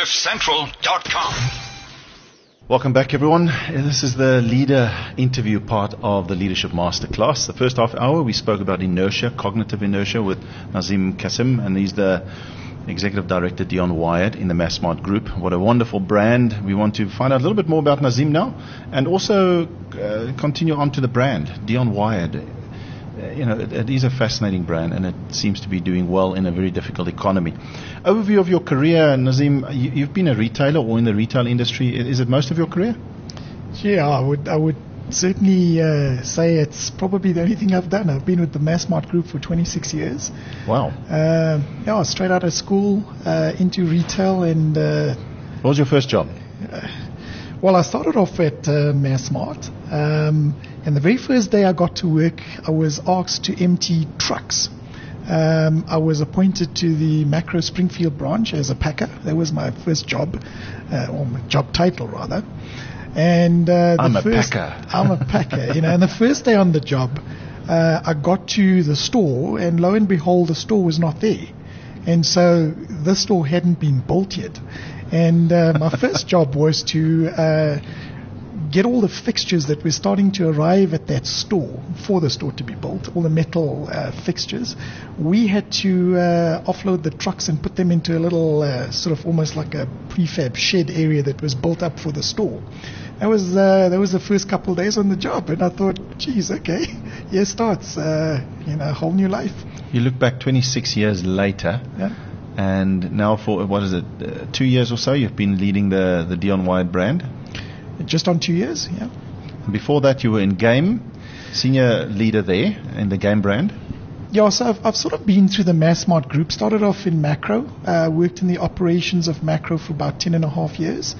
CliffCentral.com. Welcome back, everyone. This is the leader interview part of the Leadership Masterclass. The first half hour, we spoke about inertia, cognitive inertia, with Nazim Kasim, and he's the Executive Director, Dion Wyatt, in the Massmart Group. What a wonderful brand. We want to find out a little bit more about Nazim now, and also continue on to the brand, Dion Wyatt. It is a fascinating brand, and it seems to be doing well in a very difficult economy. Overview of your career, Nazim. You've been a retailer or in the retail industry. Is it most of your career? Yeah, I would certainly say it's probably the only thing I've done. I've been with the Massmart Group for 26 years. Wow. Straight out of school, into retail. And what was your first job? Well, I started off at Massmart. And the very first day I got to work, I was asked to empty trucks. I was appointed to the Macro Springfield branch as a packer. That was my first job, or my job title rather. And I'm a packer. And the first day on the job, I got to the store, and lo and behold, the store was not there. And so the store hadn't been built yet. And my first job was to get all the fixtures that were starting to arrive at that store for the store to be built, all the metal fixtures. We had to offload the trucks and put them into a little sort of almost like a prefab shed area that was built up for the store. That was the first couple of days on the job, and I thought, geez, okay, here starts a whole new life. You look back 26 years later, yeah. And now for, 2 years or so, you've been leading the Dion Wyatt brand? Just on 2 years, yeah. Before that, you were in Game, senior leader there in the Game brand. Yeah, so I've sort of been through the Massmart Group. Started off in Macro, worked in the operations of Macro for about 10.5 years.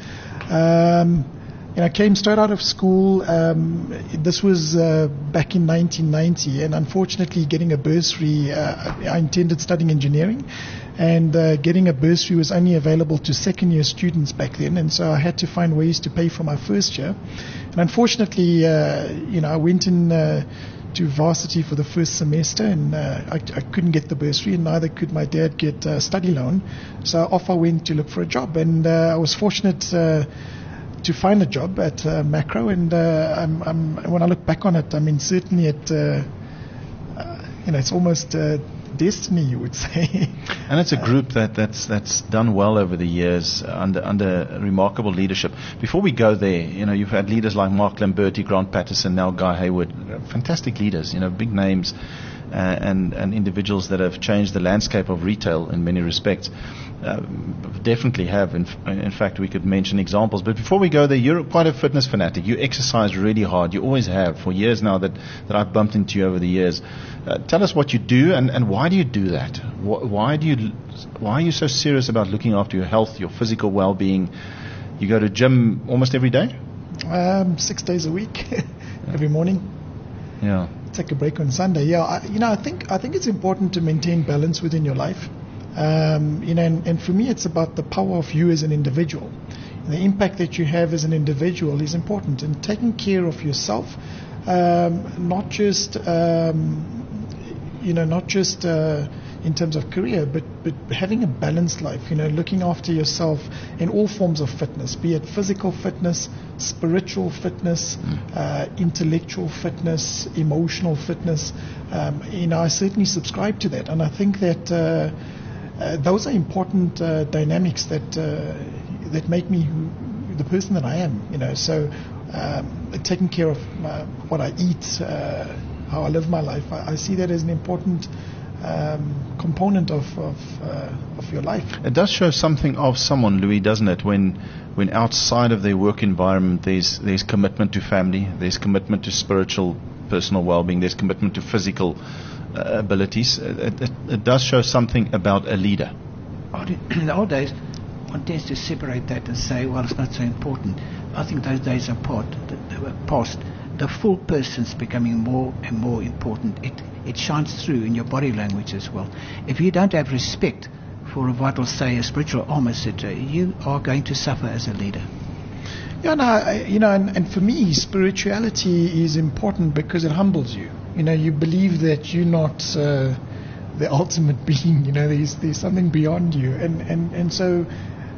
I came straight out of school. This was back in 1990, and unfortunately, getting a bursary, I intended studying engineering, and getting a bursary was only available to second-year students back then, and so I had to find ways to pay for my first year. And unfortunately, I went in to varsity for the first semester, and I couldn't get the bursary, and neither could my dad get a study loan. So off I went to look for a job, and I was fortunate to find a job at Macro, and when I look back on it, I mean, certainly it's almost destiny, you would say. And it's a group that's done well over the years under remarkable leadership. Before we go there, you've had leaders like Mark Lamberti, Grant Patterson, now Guy Hayward, fantastic leaders, big names, and individuals that have changed the landscape of retail in many respects. Definitely have. In fact, we could mention examples. But before we go there, you're quite a fitness fanatic. You exercise really hard. You always have for years now that I've bumped into you over the years. Tell us what you do and why do you do that? Why are you so serious about looking after your health, your physical well-being? You go to gym almost every day? 6 days a week, every morning. Yeah. Take a break on Sunday. Yeah, I think it's important to maintain balance within your life. And for me, it's about the power of you as an individual. And the impact that you have as an individual is important. And taking care of yourself, not just in terms of career, but having a balanced life. Looking after yourself in all forms of fitness, be it physical fitness, spiritual fitness, intellectual fitness, emotional fitness. I certainly subscribe to that, and I think that. Those are important dynamics that make me the person that I am. So taking care of what I eat, how I live my life, I see that as an important component of your life. It does show something of someone, Louis, doesn't it? When outside of their work environment, there's commitment to family, there's commitment to spiritual, personal well-being, there's commitment to physical abilities. It does show something about a leader. In the old days, one tends to separate that and say, well, it's not so important. I think those days are they were past. The full person's becoming more and more important. It shines through in your body language as well. If you don't have respect for a vital, say, a spiritual arm, etc., you are going to suffer as a leader. Yeah, and for me, spirituality is important because it humbles you. You believe that you're not the ultimate being. There's something beyond you, and so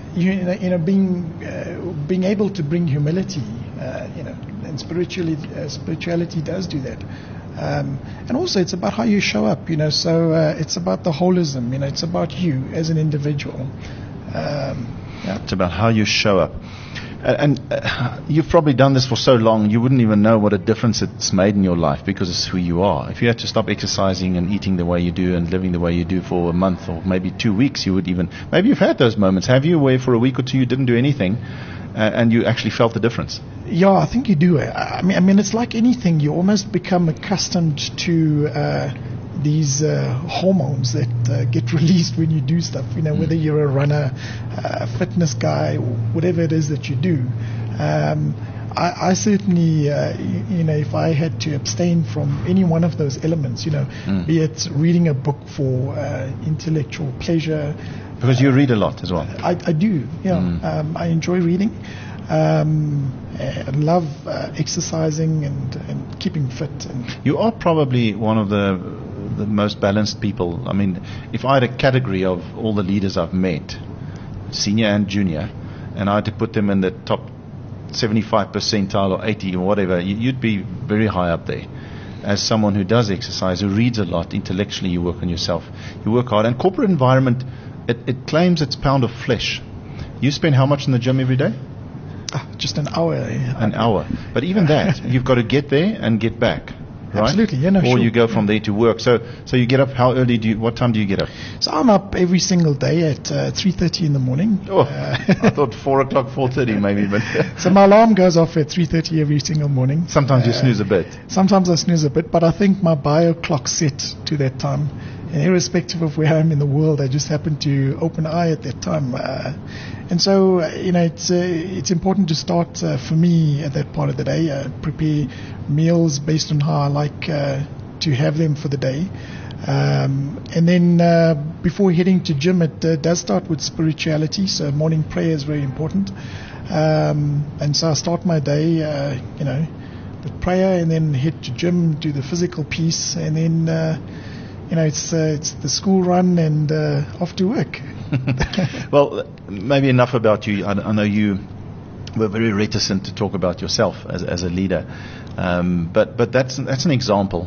being able to bring humility, and spirituality does do that. And also it's about how you show up, so it's about the holism, it's about you as an individual. It's about how you show up. And you've probably done this for so long, you wouldn't even know what a difference it's made in your life because it's who you are. If you had to stop exercising and eating the way you do and living the way you do for a month or maybe 2 weeks, maybe you've had those moments, have you, where for a week or two you didn't do anything and you actually felt the difference? Yeah, I think you do. I mean, it's like anything. You almost become accustomed to these hormones that get released when you do stuff, whether you're a runner, a fitness guy, or whatever it is that you do. I certainly, if I had to abstain from any one of those elements, be it reading a book for intellectual pleasure. Because you read a lot as well. I do, yeah. I enjoy reading. I love exercising and keeping fit. And you are probably one of the most balanced people. I mean, if I had a category of all the leaders I've met, senior and junior, and I had to put them in the top 75 percentile or 80 or whatever, you'd be very high up there. As someone who does exercise, who reads a lot, intellectually you work on yourself, you work hard. And corporate environment, it claims its pound of flesh. You spend how much in the gym every day? Just an hour. An hour. But even that, you've got to get there and get back. Right? Absolutely, Or sure. you go from there to work. So you get up, how early what time do you get up? So I'm up every single day at 3:30 in the morning. Oh, I thought 4 o'clock, 4:30 maybe. But so my alarm goes off at 3:30 every single morning. Sometimes you snooze a bit. Sometimes I snooze a bit, but I think my bio clock's set to that time. And irrespective of where I am in the world, I just happen to open eye at that time. And so, it's important to start for me at that part of the day, prepare meals based on how I like to have them for the day. And then before heading to gym, it does start with spirituality. So morning prayer is very important. And so I start my day, with prayer, and then head to gym, do the physical piece, and then it's the school run and off to work. Well, maybe enough about you. I know you were very reticent to talk about yourself as a leader, but that's an example.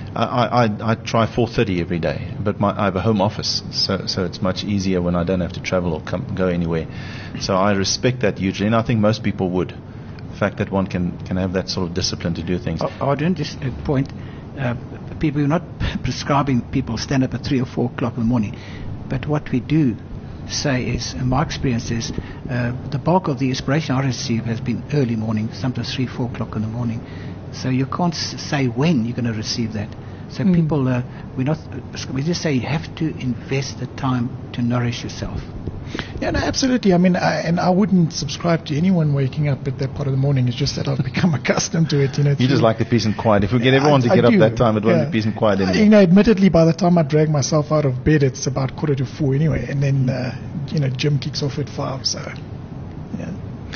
I try 4:30 every day, but I have a home office, so it's much easier when I don't have to travel or go anywhere. So I respect that hugely, and I think most people would. The fact that one can have that sort of discipline to do things. I don't just point. People, you're not prescribing people stand up at 3 or 4 o'clock in the morning, but what we do say is, and my experience is, the bulk of the inspiration I receive has been early morning, sometimes 3, 4 o'clock in the morning. So you can't say when you're going to receive that. So people, we just say you have to invest the time to nourish yourself. Yeah, no, absolutely. I mean, I wouldn't subscribe to anyone waking up at that part of the morning. It's just that I've become accustomed to it. You just like the peace and quiet. If we get everyone to get up that time, it won't be peace and quiet anymore. Admittedly, by the time I drag myself out of bed, it's about 3:45 anyway, and then gym kicks off at 5. So, yeah.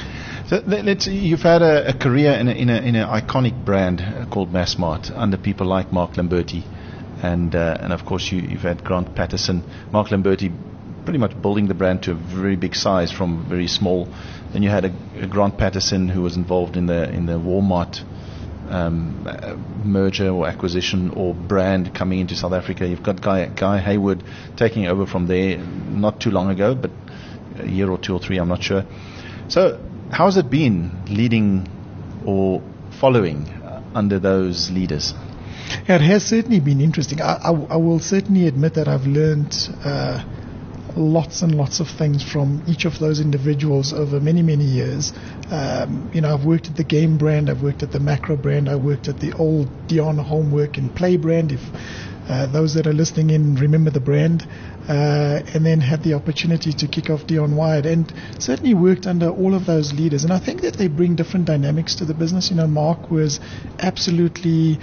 So you've had a career in an iconic brand called Massmart under people like Mark Lamberti, and of course you've had Grant Patterson. Mark Lamberti pretty much building the brand to a very big size from very small. Then you had a Grant Patterson who was involved in the Walmart merger or acquisition or brand coming into South Africa. You've got Guy Hayward taking over from there not too long ago, but a year or 2 or 3, I'm not sure. So how has it been leading or following under those leaders? Yeah, it has certainly been interesting. I will certainly admit that I've learned lots and lots of things from each of those individuals over many, many years. I've worked at the Game brand, I've worked at the Macro brand, I worked at the old Dion Homework and Play brand, if those that are listening in remember the brand, and then had the opportunity to kick off Dion Wired, and certainly worked under all of those leaders. And I think that they bring different dynamics to the business. Mark was absolutely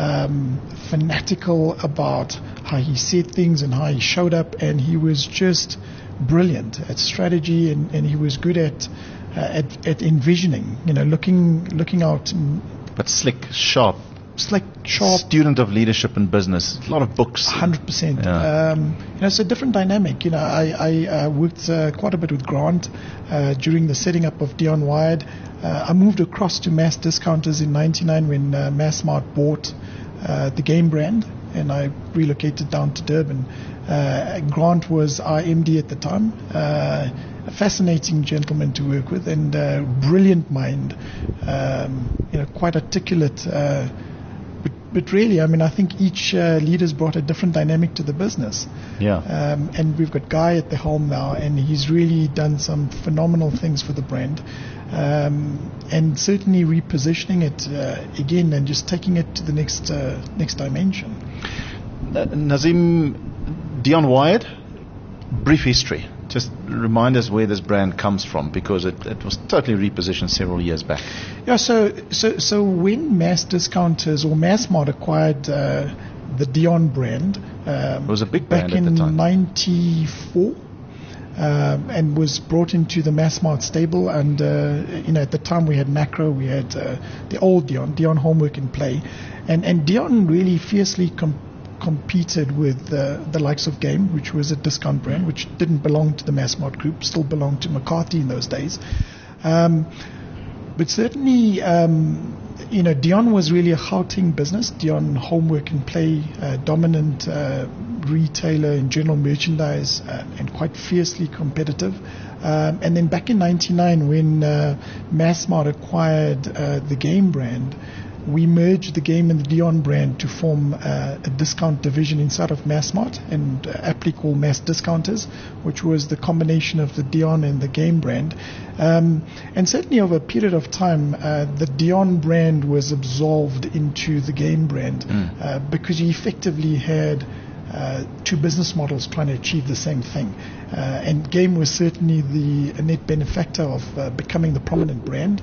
fanatical about how he said things and how he showed up, and he was just brilliant at strategy, and he was good at envisioning, looking out. But slick, sharp, slick, sharp. Student of leadership and business. A lot of books. 100%. Yeah. It's a different dynamic. I worked quite a bit with Grant during the setting up of Dion Wired. I moved across to Mass Discounters in '99 when Massmart bought the Game brand, and I relocated down to Durban. Grant was our MD at the time. A fascinating gentleman to work with, and brilliant mind. Quite articulate. But really, I think each leader's brought a different dynamic to the business. Yeah. And we've got Guy at the helm now, and he's really done some phenomenal things for the brand. And certainly repositioning it again and just taking it to the next dimension. Nazim, Dion Wired, brief history. Just remind us where this brand comes from, because it was totally repositioned several years back. Yeah, so when Mass Discounters or Massmart acquired the Dion brand, it was a big brand back at the in time. '94, and was brought into the Massmart stable. And at the time we had Macro, we had the old Dion Homework and Play, and Dion really fiercely competed with the likes of Game, which was a discount brand, which didn't belong to the Massmart group, still belonged to McCarthy in those days. But certainly, Dion was really a Gauteng business. Dion Homework and Play, dominant retailer in general merchandise, and quite fiercely competitive. And then back in '99, when Massmart acquired the Game brand, we merged the Game and the Dion brand to form a discount division inside of Massmart, and aptly called Mass Discounters, which was the combination of the Dion and the Game brand. And certainly over a period of time, the Dion brand was absorbed into the Game brand, because you effectively had two business models trying to achieve the same thing. And Game was certainly the net benefactor of becoming the prominent brand.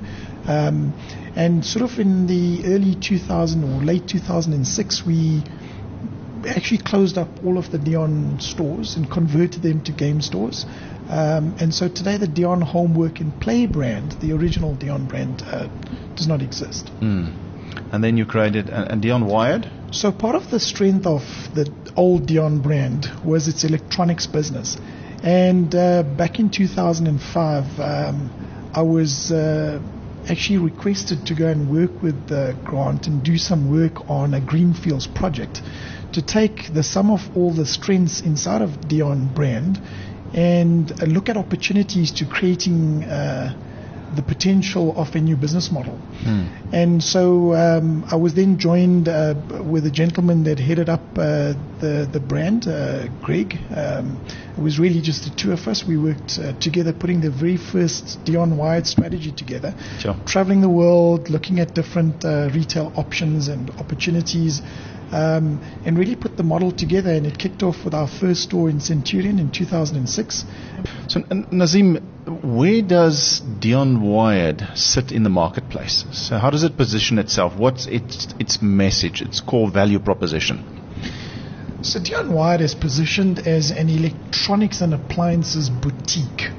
And sort of in the early 2000 or late 2006, we actually closed up all of the Dion stores and converted them to Game stores. And so today the Dion Homework and Play brand, the original Dion brand, does not exist. And then you created a Dion Wired? So part of the strength of the old Dion brand was its electronics business. And back in 2005, I was actually requested to go and work with Grant and do some work on a Greenfields project to take the sum of all the strengths inside of Dion brand and look at opportunities to creating the potential of a new business model. And so I was then joined with a gentleman that headed up the brand, Greg. It was really just the two of us. We worked together, putting the very first Dion Wired strategy together, traveling the world, looking at different retail options and opportunities, and really put the model together. And it kicked off with our first store in Centurion in 2006. So, Nazim, where does Dion Wired sit in the marketplace? So how does it position itself? What's its message, its core value proposition? So Dion Wired is positioned as an electronics and appliances boutique.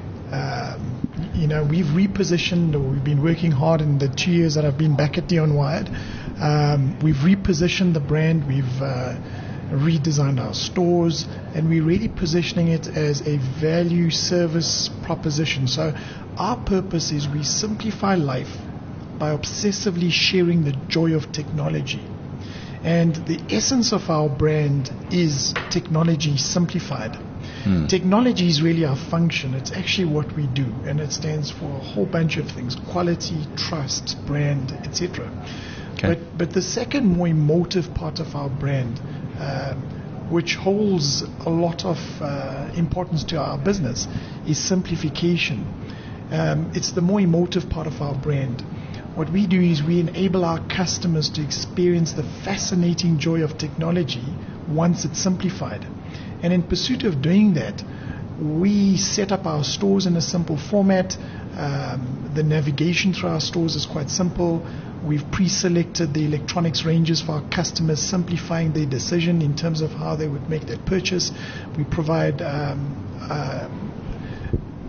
We've repositioned, or we've been working hard in the 2 years that I've been back at Dion Wired. We've repositioned the brand. We've redesigned our stores, and we're really positioning it as a value service proposition. So our purpose is we simplify life by obsessively sharing the joy of technology. And the essence of our brand is technology simplified. Technology is really our function. It's actually what we do, and it stands for a whole bunch of things: quality, trust, brand, etc. Okay. But the second more emotive part of our brand, which holds a lot of importance to our business, is simplification. It's the more emotive part of our brand. What we do is we enable our customers to experience the fascinating joy of technology once it's simplified. And in pursuit of doing that, we set up our stores in a simple format. The navigation through our stores is quite simple. We've pre-selected the electronics ranges for our customers, simplifying their decision in terms of how they would make that purchase. We provide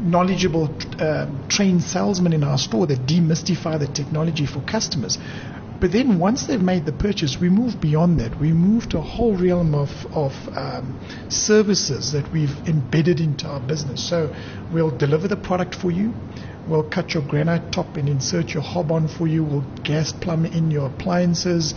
knowledgeable trained salesmen in our store that demystify the technology for customers. But then once they've made the purchase, we move beyond that. We move to a whole realm of services that we've embedded into our business. So we'll deliver the product for you. We'll cut your granite top and insert your hob on for you. We'll gas plumb in your appliances.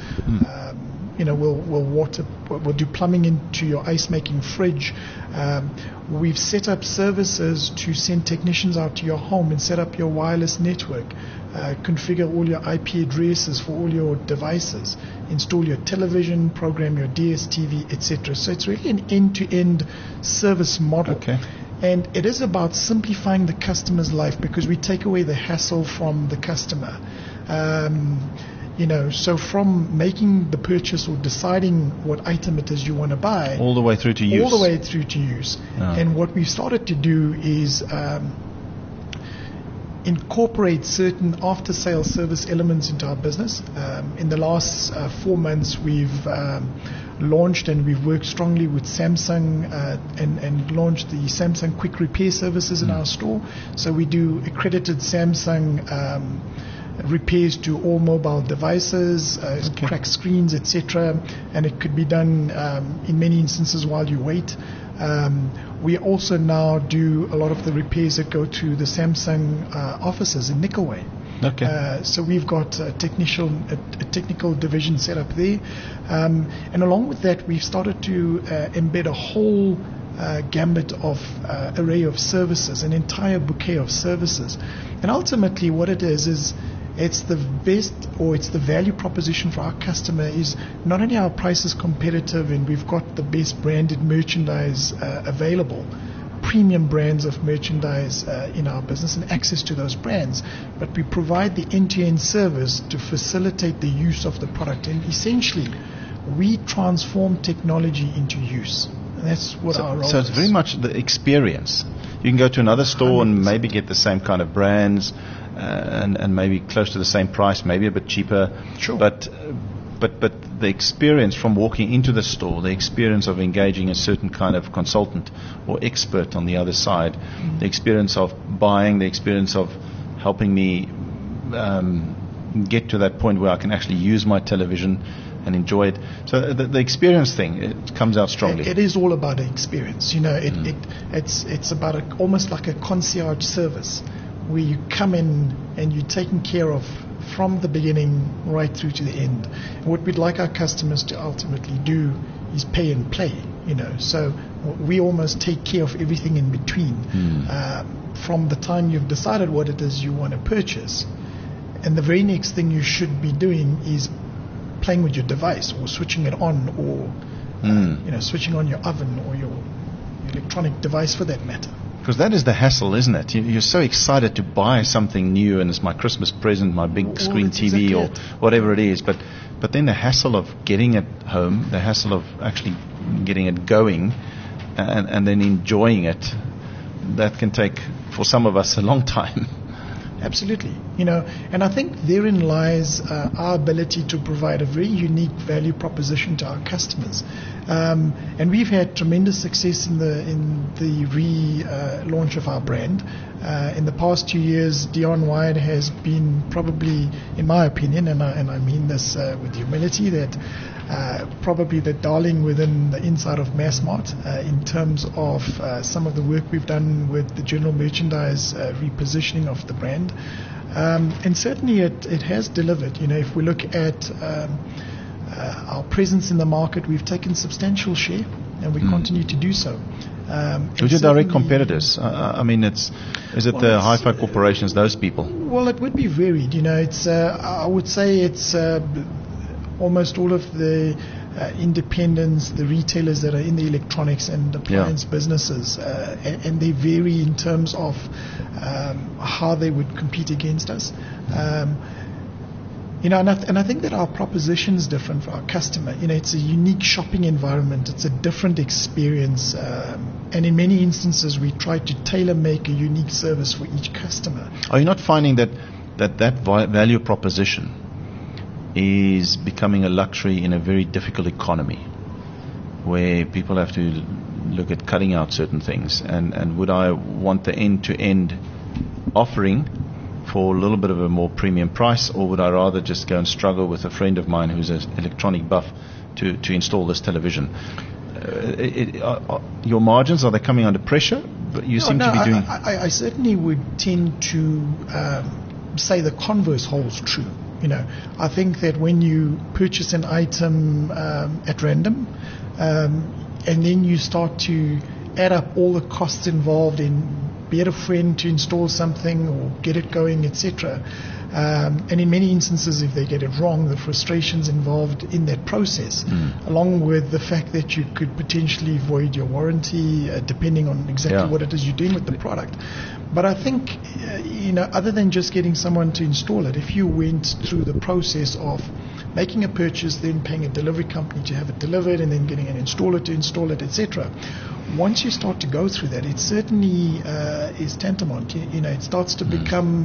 We'll do plumbing into your ice making fridge. We've set up services to send technicians out to your home and set up your wireless network, configure all your IP addresses for all your devices, install your television, program your DSTV, etc. So it's really an end-to-end service model. Okay. And it is about simplifying the customer's life because we take away the hassle from the customer. So from making the purchase or deciding what item it is you want to buy, all the way through to use. Yeah. And what we've started to do is incorporate certain after-sale service elements into our business. In the last 4 months, we've launched and we've worked strongly with Samsung and launched the Samsung Quick Repair services in our store. So we do accredited Samsung repairs to all mobile devices, cracked screens, etc. And it could be done in many instances while you wait. We also now do a lot of the repairs that go to the Samsung offices in Nickelway. Okay. So we've got a technical division set up there. And along with that, we've started to embed a whole gambit of array of services, an entire bouquet of services. And ultimately what it is it's the best, or it's the value proposition for our customer is not only our price is competitive and we've got the best branded merchandise available, premium brands of merchandise in our business and access to those brands, but we provide the end-to-end service to facilitate the use of the product. And essentially, we transform technology into use. And that's what our role is. So it's very much the experience. You can go to another store 100%. And maybe get the same kind of brands and maybe close to the same price, maybe a bit cheaper. Sure. But the experience from walking into the store, the experience of engaging a certain kind of consultant or expert on the other side, the experience of buying, the experience of helping me get to that point where I can actually use my television and enjoy it. So the experience thing, it comes out strongly. It is all about the experience. It's about almost like a concierge service where you come in and you're taken care of from the beginning right through to the end. And what we'd like our customers to ultimately do is pay and play. So we almost take care of everything in between. From the time you've decided what it is you want to purchase, and the very next thing you should be doing is playing with your device or switching it on, or switching on your oven or your electronic device for that matter. Because that is the hassle, isn't it? You're so excited to buy something new, and it's my Christmas present, my big screen TV, exactly or whatever it is. But then the hassle of getting it home, the hassle of actually getting it going, and then enjoying it, that can take, for some of us, a long time. Absolutely. And I think therein lies our ability to provide a very unique value proposition to our customers. And we've had tremendous success in the relaunch of our brand. In the past 2 years, Dion Wide has been probably, in my opinion, and I mean this with humility, that probably the darling within the inside of Massmart in terms of some of the work we've done with the general merchandise repositioning of the brand. And certainly it has delivered. If we look at our presence in the market, we've taken substantial share, and we continue to do so. Who's your direct competitors? I mean, is it the hi-fi corporations, those people? Well, it would be varied. It's I would say it's almost all of the independents, the retailers that are in the electronics and appliance businesses, and they vary in terms of how they would compete against us. And I think that our proposition is different for our customer. It's a unique shopping environment. It's a different experience. And in many instances, we try to tailor-make a unique service for each customer. Are you not finding that value proposition is becoming a luxury in a very difficult economy, where people have to look at cutting out certain things? And would I want the end-to-end offering for a little bit of a more premium price, or would I rather just go and struggle with a friend of mine who's an electronic buff to install this television? Your margins, are they coming under pressure? But you seem to be doing... I certainly would tend to say the converse holds true. I think that when you purchase an item at random, and then you start to add up all the costs involved in be it a friend to install something or get it going, etc. And in many instances, if they get it wrong, the frustrations involved in that process, along with the fact that you could potentially void your warranty, depending on exactly what it is you're doing with the product. But I think, other than just getting someone to install it, if you went through the process of making a purchase, then paying a delivery company to have it delivered, and then getting an installer to install it, etc., once you start to go through that, it certainly is tantamount. It starts to become,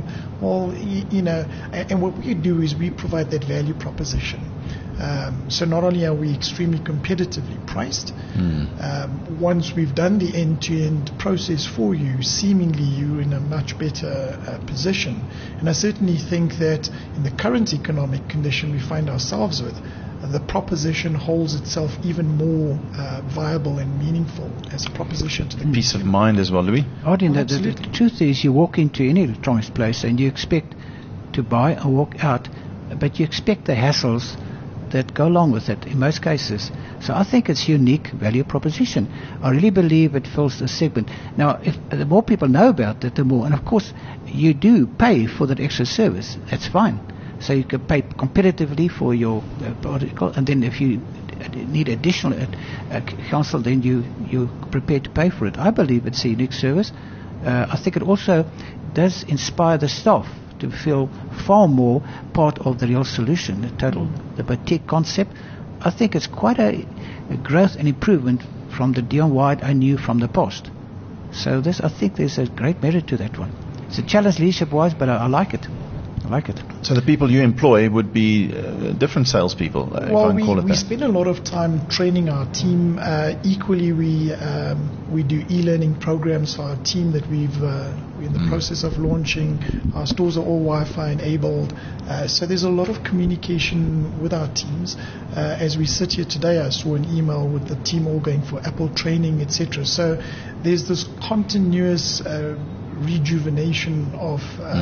and what we do is we provide that value proposition. So not only are we extremely competitively priced, once we've done the end-to-end process for you, seemingly you're in a much better position. And I certainly think that in the current economic condition we find ourselves with, the proposition holds itself even more viable and meaningful as a proposition to the peace of mind as well, Louis. Arden, the truth is, you walk into any electronics place and you expect to buy or walk out, but you expect the hassles that go along with it in most cases. So I think it's a unique value proposition. I really believe it fills the segment. Now, if the more people know about it, the more, and of course you do pay for that extra service, that's fine. So you can pay competitively for your article, and then if you need additional counsel, then you're prepared to pay for it. I believe it's a unique service. I think it also does inspire the staff to feel far more part of the real solution, the boutique concept. I think it's quite a growth and improvement from the Dion Wide I knew from the past. So I think there's a great merit to that one. It's a challenge leadership-wise, but I like it. So the people you employ would be different salespeople, if I can call it that. We spend a lot of time training our team. Equally, we do e-learning programs for our team that we're in the process of launching. Our stores are all Wi-Fi enabled. So there's a lot of communication with our teams. As we sit here today, I saw an email with the team all going for Apple training, etc. So there's this continuous rejuvenation of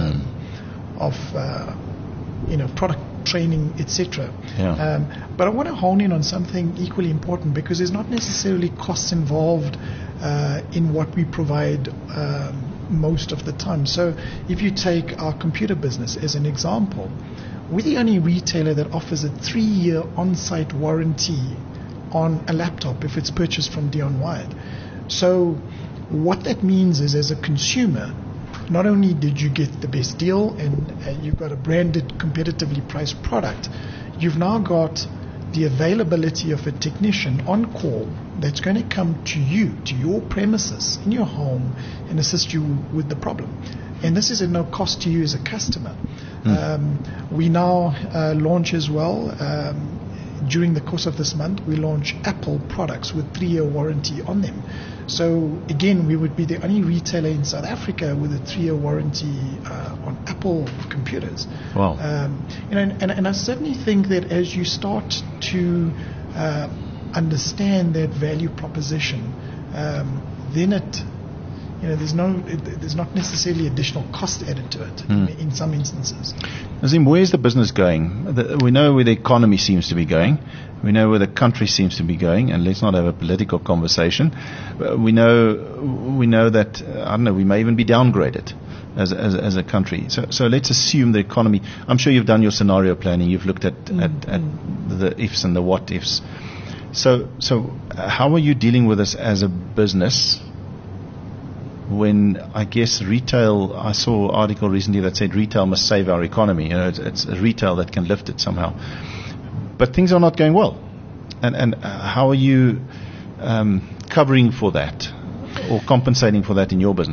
product training, etc. But I want to hone in on something equally important, because there's not necessarily costs involved in what we provide most of the time. So if you take our computer business as an example, we're the only retailer that offers a 3-year on-site warranty on a laptop if it's purchased from Dion Wide. So what that means is, as a consumer, not only did you get the best deal and you've got a branded, competitively priced product, you've now got the availability of a technician on call that's going to come to you, to your premises, in your home, and assist you with the problem. And this is at no cost to you as a customer. We now launch as well, during the course of this month, we launch Apple products with 3-year warranty on them. So again, we would be the only retailer in South Africa with a 3-year warranty on Apple computers. Wow. And I certainly think that as you start to understand that value proposition, then there's not necessarily additional cost added to it in some instances. Nazim, where's the business going? We know where the economy seems to be going. We know where the country seems to be going, and let's not have a political conversation. We know that, I don't know, we may even be downgraded as a country. So let's assume the economy. I'm sure you've done your scenario planning. You've looked at the ifs and the what ifs. So how are you dealing with this as a business? When I guess retail, I saw an article recently that said retail must save our economy. It's retail that can lift it somehow. But things are not going well. And how are you covering for that or compensating for that in your business?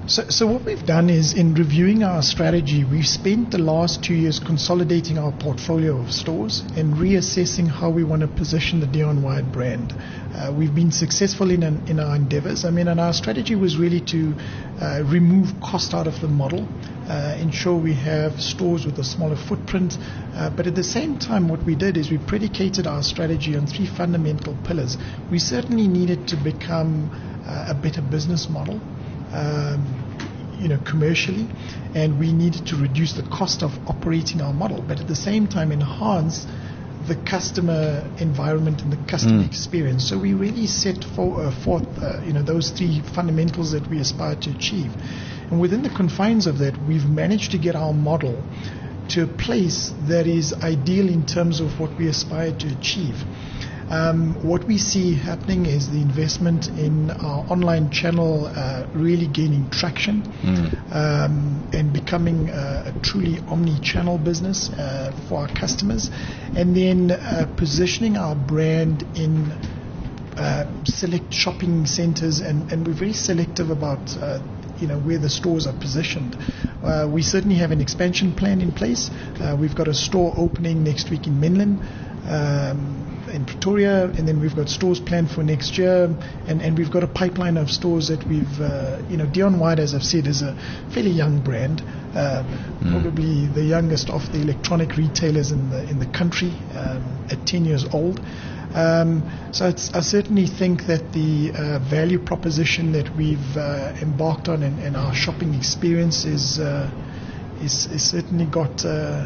So what we've done is, in reviewing our strategy, we've spent the last 2 years consolidating our portfolio of stores and reassessing how we want to position the Dion Wyatt brand. We've been successful in our endeavors. And our strategy was really to remove cost out of the model, ensure we have stores with a smaller footprint. But at the same time, what we did is we predicated our strategy on 3 fundamental pillars. We certainly needed to become a better business model, commercially, and we needed to reduce the cost of operating our model, but at the same time enhance the customer environment and the customer experience. So we really set forth those 3 fundamentals that we aspire to achieve. And within the confines of that, we've managed to get our model to a place that is ideal in terms of what we aspire to achieve. What we see happening is the investment in our online channel really gaining traction and becoming a truly omni-channel business for our customers, and then positioning our brand in select shopping centers, and we're very selective about where the stores are positioned. We certainly have an expansion plan in place. We've got a store opening next week in Menlyn, in Pretoria, and then we've got stores planned for next year, and we've got a pipeline of stores that we've, Dion Wyatt, as I've said, is a fairly young brand, probably the youngest of the electronic retailers in the country, at 10 years old. So I certainly think that the value proposition that we've embarked on and our shopping experience is certainly got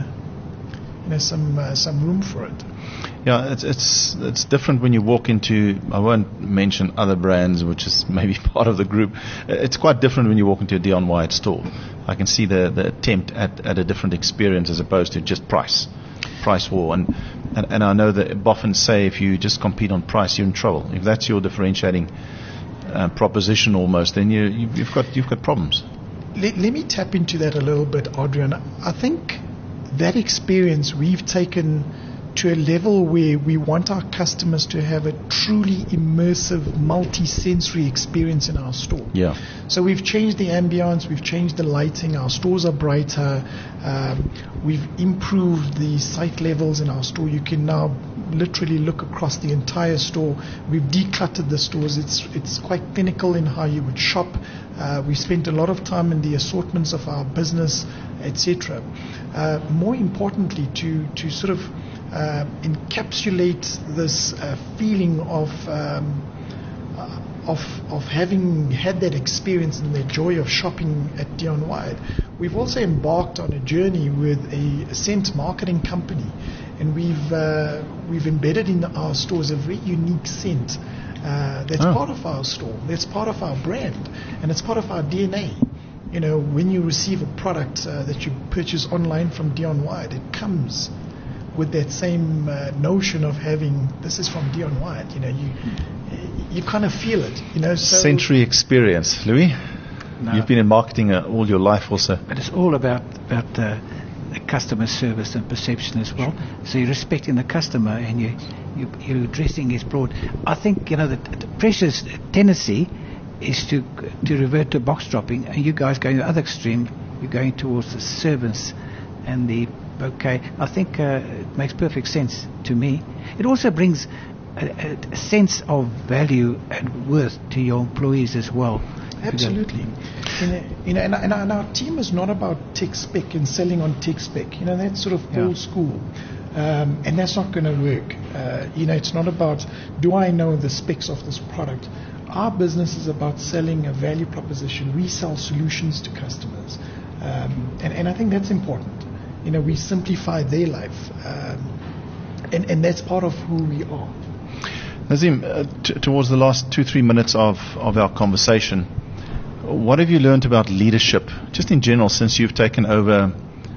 some room for it. Yeah, it's different when you walk into, I won't mention other brands, which is maybe part of the group. It's quite different when you walk into a Dion Wyatt store. I can see the attempt at a different experience as opposed to just price war. And I know that often say if you just compete on price, you're in trouble. If that's your differentiating proposition almost, then you've got problems. Let me tap into that a little bit, Adrian. I think that experience we've taken to a level where we want our customers to have a truly immersive, multi-sensory experience in our store. Yeah. So we've changed the ambience, we've changed the lighting, our stores are brighter, we've improved the sight levels in our store. You can now literally look across the entire store. We've decluttered the stores. It's quite pinnacle in how you would shop. We spent a lot of time in the assortments of our business, etc. More importantly, to sort of encapsulate this feeling of having had that experience and the joy of shopping at Dion Wyatt, we've also embarked on a journey with a scent marketing company, and we've embedded in our stores a very unique scent that's part of our store, that's part of our brand, and it's part of our DNA. When you receive a product that you purchase online from Dion Wyatt, it comes with that same notion of having, this is from Dion Wyatt. You kind of feel it. Sensory experience, Louis. No. You've been in marketing all your life also. But it's all about the customer service and perception as well. So you're respecting the customer and you're addressing his broad. I think the precious tendency is to revert to box dropping, and you guys going to the other extreme. You're going towards the service and the bouquet. I think it makes perfect sense to me. It also brings a sense of value and worth to your employees as well. Absolutely. And our team is not about tech spec and selling on tech spec. That's sort of old school. And that's not going to work. It's not about, do I know the specs of this product? Our business is about selling a value proposition. We sell solutions to customers. And I think that's important. We simplify their life. And that's part of who we are. Nazim, towards the last 2-3 minutes of our conversation, what have you learned about leadership, just in general, since you've taken over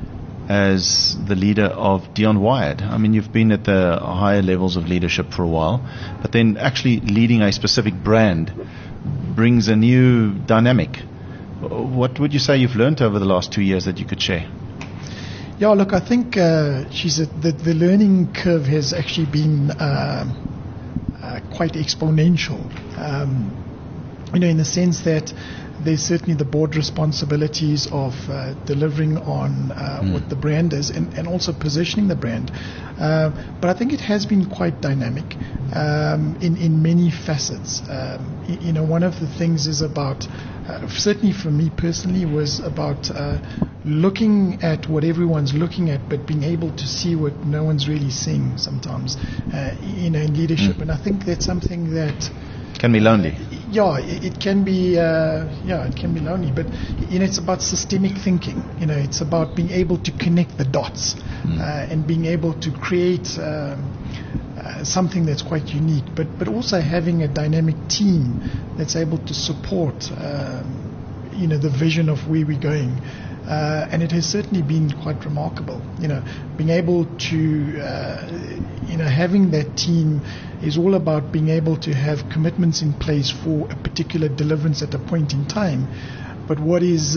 as the leader of Dion Wyatt? I mean, you've been at the higher levels of leadership for a while, but then actually leading a specific brand brings a new dynamic. What would you say you've learned over the last 2 years that you could share? Yeah, look, I think the learning curve has actually been quite exponential, in the sense that there's certainly the board responsibilities of delivering on what the brand is and also positioning the brand. But I think it has been quite dynamic in many facets. One of the things is about, certainly for me personally, was about looking at what everyone's looking at, but being able to see what no one's really seeing sometimes, in leadership. And I think that's something that can be lonely. It can be. It can be lonely. But it's about systemic thinking. It's about being able to connect the dots and being able to create something that's quite unique. But also having a dynamic team that's able to support the vision of where we're going. And it has certainly been quite remarkable. Being able to, having that team is all about being able to have commitments in place for a particular deliverance at a point in time. But what is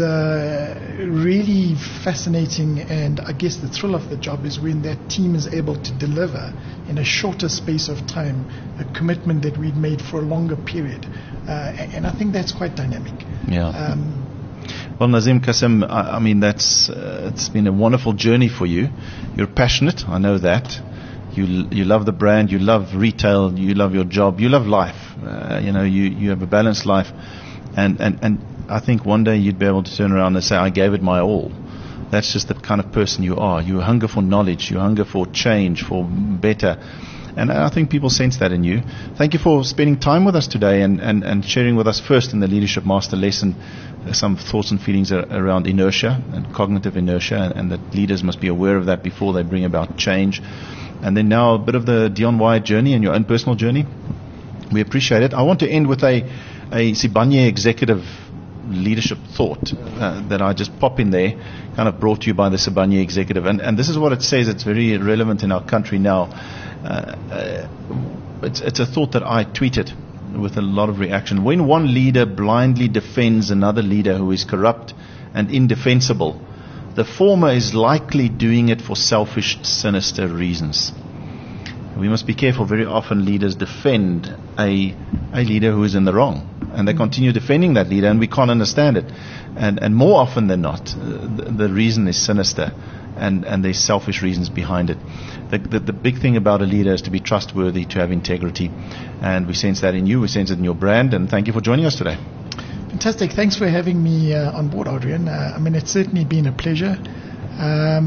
really fascinating, and I guess the thrill of the job, is when that team is able to deliver in a shorter space of time a commitment that we'd made for a longer period. And I think that's quite dynamic. Yeah. Well, Nazim Kasim, I mean, it's been a wonderful journey for you. You're passionate, I know that. You love the brand, you love retail, you love your job, you love life. You have a balanced life, and I think one day you'd be able to turn around and say, I gave it my all. That's just the kind of person you are. You hunger for knowledge, you hunger for change, for better. And I think people sense that in you. Thank you for spending time with us today and sharing with us first in the Leadership Master lesson some thoughts and feelings around inertia and cognitive inertia, and that leaders must be aware of that before they bring about change. And then now a bit of the Dion Wyatt journey and your own personal journey. We appreciate it. I want to end with a Sibanye executive leadership thought that I just pop in there, kind of brought to you by the Sibanye executive. And this is what it says. It's very relevant in our country now. It's a thought that I tweeted with a lot of reaction. When one leader blindly defends another leader who is corrupt and indefensible, the former is likely doing it for selfish, sinister reasons. We must be careful. Very often leaders defend a leader who is in the wrong, and they continue defending that leader, and we can't understand it. And more often than not, the reason is sinister, and there's selfish reasons behind it. The big thing about a leader is to be trustworthy, to have integrity, and we sense that in you, we sense it in your brand, and thank you for joining us today. Fantastic. Thanks for having me on board, Adrian. It's certainly been a pleasure. I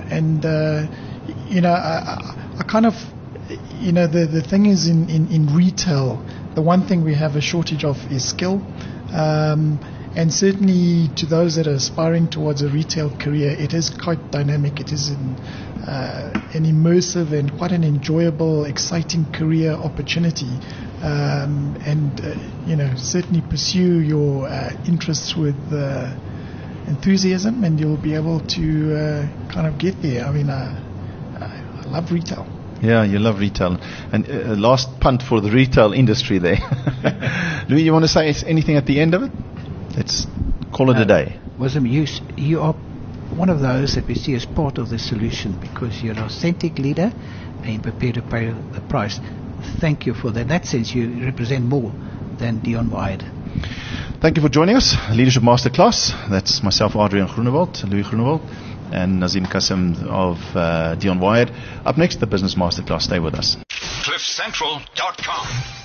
kind of, the thing is in retail, the one thing we have a shortage of is skill. And certainly to those that are aspiring towards a retail career, it is quite dynamic. It is an immersive and quite an enjoyable, exciting career opportunity. Certainly pursue your interests with enthusiasm, and you'll be able to kind of get there. I love retail. Yeah, you love retail. And last punt for the retail industry there. Louis, you want to say anything at the end of it? Let's call it a day. Wisdom, you are one of those that we see as part of the solution, because you're an authentic leader and you're prepared to pay the price. Thank you for that. In that sense, you represent more than Dion Wyatt. Thank you for joining us. Leadership Masterclass. That's myself, Adrian Groenewald, Louis Groenewald, and Nazim Kasim of Dion Wyatt. Up next, the Business Masterclass. Stay with us. CliffCentral.com